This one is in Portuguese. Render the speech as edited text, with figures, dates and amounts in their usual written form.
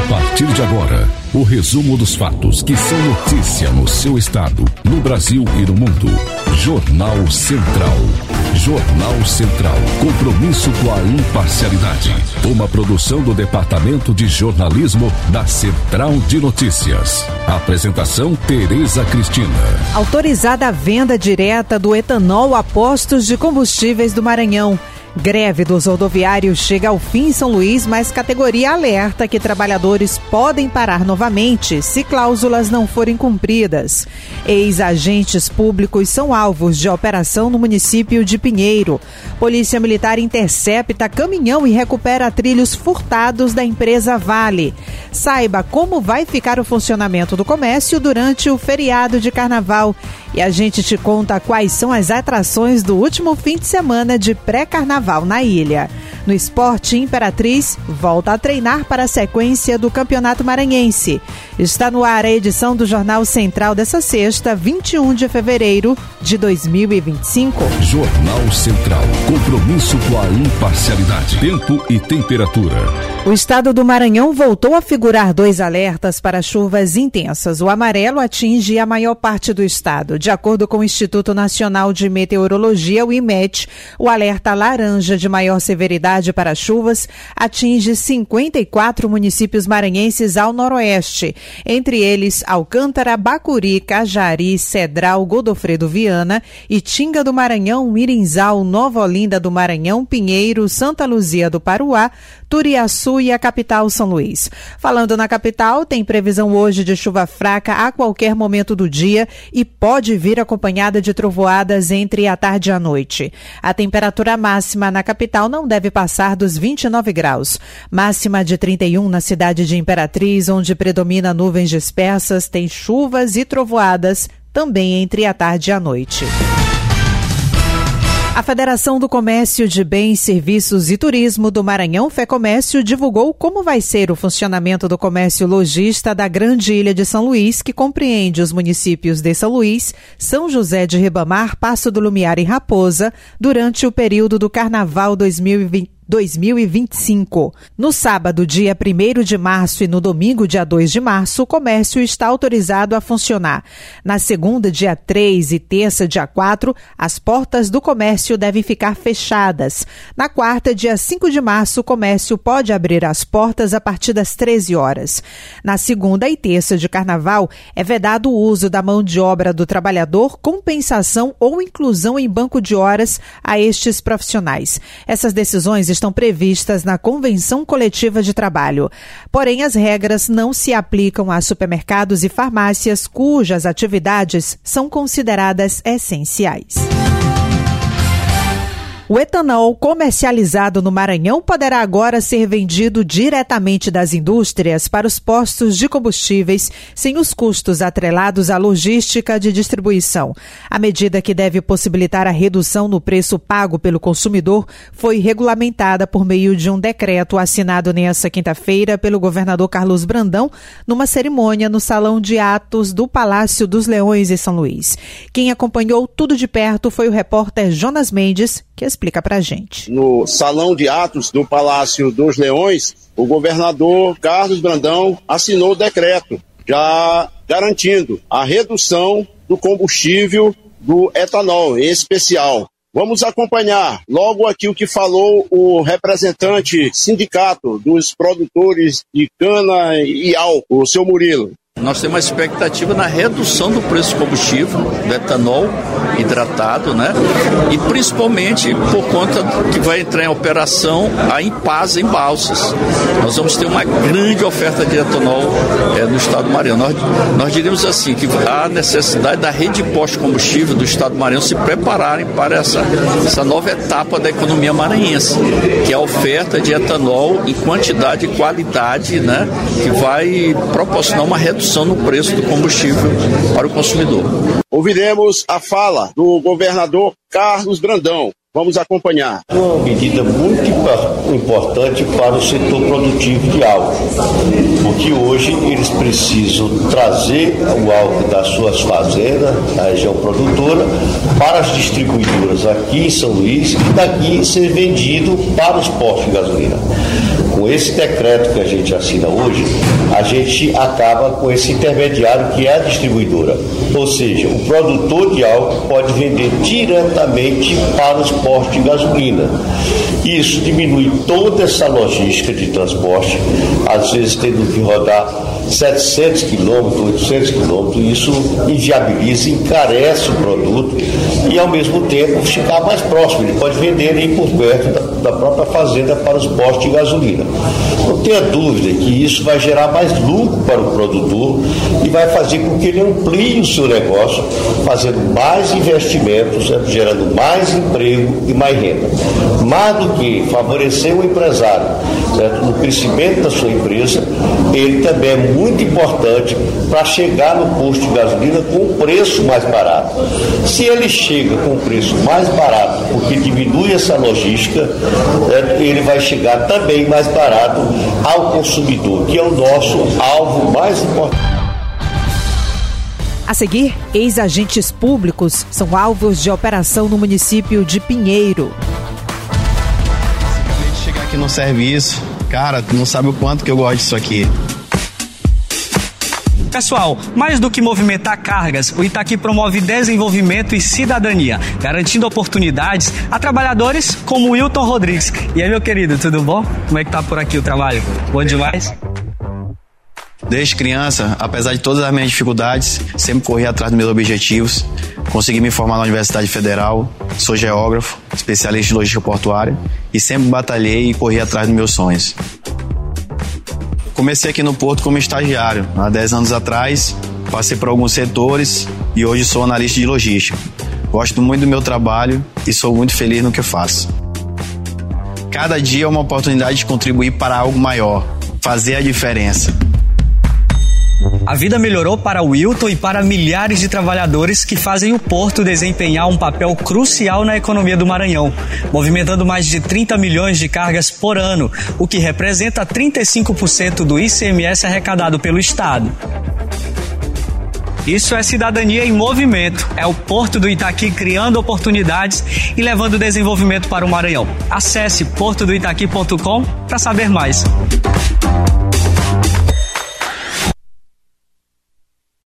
A partir de agora, o resumo dos fatos que são notícia no seu estado, no Brasil e no mundo. Jornal Central. Jornal Central. Compromisso com a imparcialidade. Uma produção do Departamento de Jornalismo da Central de Notícias. Apresentação: Tereza Cristina. Autorizada a venda direta do etanol a postos de combustíveis do Maranhão. Greve dos rodoviários chega ao fim em São Luís, mas categoria alerta que trabalhadores podem parar novamente se cláusulas não forem cumpridas. Ex-agentes públicos são alvos de operação no município de Pinheiro. Polícia Militar intercepta caminhão e recupera trilhos furtados da empresa Vale. Saiba como vai ficar o funcionamento do comércio durante o feriado de Carnaval. E a gente te conta quais são as atrações do último fim de semana de pré-carnaval na ilha. No esporte, Imperatriz volta a treinar para a sequência do Campeonato Maranhense. Está no ar a edição do Jornal Central dessa sexta, 21 de fevereiro de 2025. Jornal Central. Compromisso com a imparcialidade. Tempo e temperatura. O estado do Maranhão voltou a figurar 2 alertas para chuvas intensas. O amarelo atinge a maior parte do estado. De acordo com o Instituto Nacional de Meteorologia, o IMET, o alerta laranja de maior severidade para chuvas atinge 54 municípios maranhenses ao noroeste, entre eles Alcântara, Bacuri, Cajari, Cedral, Godofredo Viana, Itinga do Maranhão, Mirinzal, Nova Olinda do Maranhão, Pinheiro, Santa Luzia do Paruá, Turiaçu e a capital São Luís. Falando na capital, tem previsão hoje de chuva fraca a qualquer momento do dia e pode vir acompanhada de trovoadas entre a tarde e a noite. A temperatura máxima na capital não deve passar dos 29 graus. Máxima de 31 na cidade de Imperatriz, onde predomina nuvens dispersas, tem chuvas e trovoadas também entre a tarde e a noite. A Federação do Comércio de Bens, Serviços e Turismo do Maranhão, FEComércio, divulgou como vai ser o funcionamento do comércio lojista da Grande Ilha de São Luís, que compreende os municípios de São Luís, São José de Ribamar, Passo do Lumiar e Raposa, durante o período do Carnaval 2025. No sábado, dia 1º de março e no domingo, dia 2 de março, o comércio está autorizado a funcionar. Na segunda, dia 3 e terça, dia 4, as portas do comércio devem ficar fechadas. Na quarta, dia 5 de março, o comércio pode abrir as portas a partir das 13 horas. Na segunda e terça de carnaval, é vedado o uso da mão de obra do trabalhador, compensação ou inclusão em banco de horas a estes profissionais. Essas decisões estão previstas na Convenção Coletiva de Trabalho. Porém, as regras não se aplicam a supermercados e farmácias cujas atividades são consideradas essenciais. O etanol comercializado no Maranhão poderá agora ser vendido diretamente das indústrias para os postos de combustíveis, sem os custos atrelados à logística de distribuição. A medida, que deve possibilitar a redução no preço pago pelo consumidor, foi regulamentada por meio de um decreto assinado nesta quinta-feira pelo governador Carlos Brandão, numa cerimônia no Salão de Atos do Palácio dos Leões em São Luís. Quem acompanhou tudo de perto foi o repórter Jonas Mendes, que explica pra gente. No Salão de Atos do Palácio dos Leões, o governador Carlos Brandão assinou o decreto, já garantindo a redução do combustível do etanol, em especial. Vamos acompanhar logo aqui o que falou o representante sindicato dos produtores de cana e álcool, o seu Murilo. Nós temos uma expectativa na redução do preço do combustível, do etanol hidratado, né? E principalmente por conta que vai entrar em operação a Impasa em Balsas. Nós vamos ter uma grande oferta de etanol no estado do Maranhão. Nós diríamos assim, que há necessidade da rede de postos de combustível do estado do Maranhão se prepararem para essa nova etapa da economia maranhense, que é a oferta de etanol em quantidade e qualidade, né? Que vai proporcionar uma redução no preço do combustível para o consumidor. Ouviremos a fala do governador Carlos Brandão. Vamos acompanhar. Uma medida muito importante para o setor produtivo de álcool, porque hoje eles precisam trazer o álcool das suas fazendas, da região produtora, para as distribuidoras aqui em São Luís e daqui ser vendido para os postos de gasolina. Com esse decreto que a gente assina hoje, a gente acaba com esse intermediário que é a distribuidora. Ou seja, o produtor de álcool pode vender diretamente para os postos de gasolina. Isso diminui toda essa logística de transporte, às vezes tendo que rodar 700 quilômetros, 800 quilômetros, isso inviabiliza, encarece o produto e ao mesmo tempo ficar mais próximo, ele pode vender aí por perto da própria fazenda para os postos de gasolina. Não tenha dúvida que isso vai gerar mais lucro para o produtor e vai fazer com que ele amplie o seu negócio, fazendo mais investimentos, gerando mais emprego e mais renda. Mais do que favorecer o empresário, certo, no crescimento da sua empresa, ele também é muito importante para chegar no posto de gasolina com um preço mais barato. Se ele chega com um preço mais barato, porque diminui essa logística, ele vai chegar também mais barato ao consumidor, que é o nosso alvo mais importante. A seguir, ex-agentes públicos são alvos de operação no município de Pinheiro. Acabei de chegar aqui no serviço. Cara, tu não sabe o quanto que eu gosto disso aqui. Pessoal, mais do que movimentar cargas, o Itaqui promove desenvolvimento e cidadania, garantindo oportunidades a trabalhadores como o Wilton Rodrigues. E aí, meu querido, tudo bom? Como é que tá por aqui o trabalho? Bom demais? Desde criança, apesar de todas as minhas dificuldades, sempre corri atrás dos meus objetivos. Consegui me formar na Universidade Federal, sou geógrafo, especialista em logística portuária e sempre batalhei e corri atrás dos meus sonhos. Comecei aqui no Porto como estagiário, há 10 anos atrás, passei por alguns setores e hoje sou analista de logística. Gosto muito do meu trabalho e sou muito feliz no que faço. Cada dia é uma oportunidade de contribuir para algo maior, fazer a diferença. A vida melhorou para o Wilton e para milhares de trabalhadores que fazem o Porto desempenhar um papel crucial na economia do Maranhão, movimentando mais de 30 milhões de cargas por ano, o que representa 35% do ICMS arrecadado pelo Estado. Isso é cidadania em movimento. É o Porto do Itaqui criando oportunidades e levando desenvolvimento para o Maranhão. Acesse portodoitaqui.com para saber mais.